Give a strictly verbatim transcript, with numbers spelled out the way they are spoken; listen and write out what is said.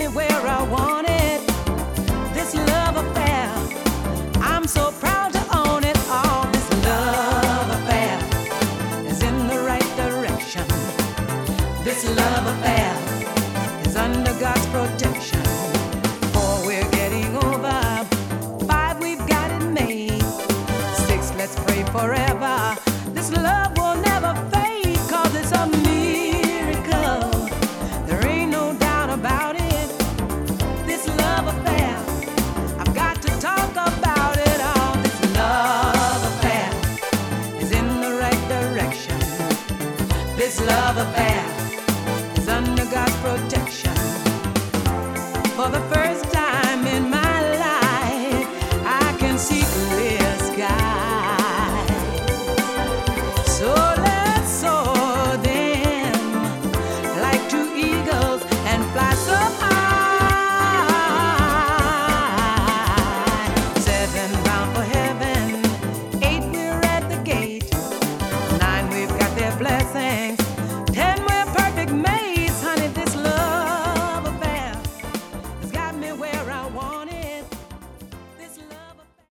me where I want it. This love affair, I'm so proud to own it. Oh, this love affair is in the right direction. This love affair is under God's protection. Four, we're getting over. Five, we've got it made. Six, let's pray forever. This love will never fade, 'cause it's a miracle. There ain't no doubt about it. This love affair, I've got to talk about it. Oh, this love affair is in the right direction. This love affair is under God's protection. For the first